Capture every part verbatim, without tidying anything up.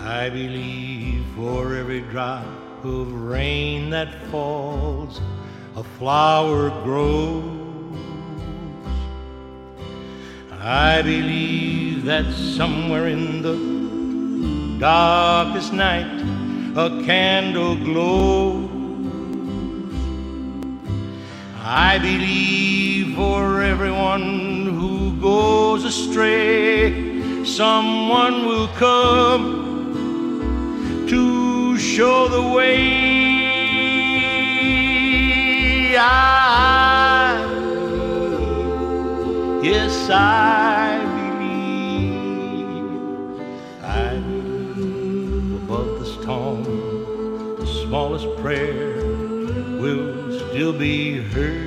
I believe for every drop of rain that falls, a flower grows. I believe that somewhere in the darkest night a candle glows. I believe for everyone who goes astray, someone will come to show the way. I believe, yes, I believe. I believe above the storm, the smallest prayer will still be heard.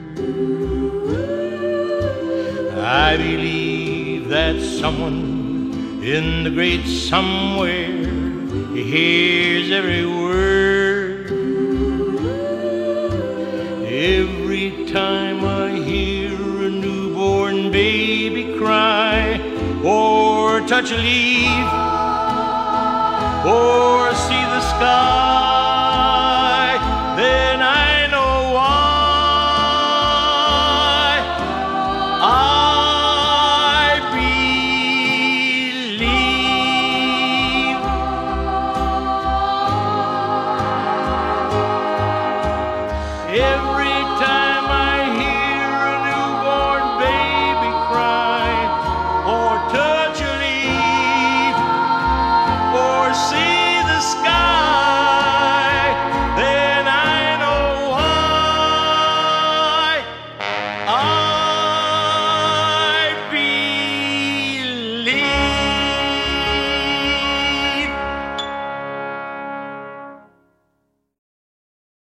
I believe that someone in the great somewhere hears every word. Every time I hear a newborn baby cry, or touch a leaf, or see the sky, then I know why I believe. Every time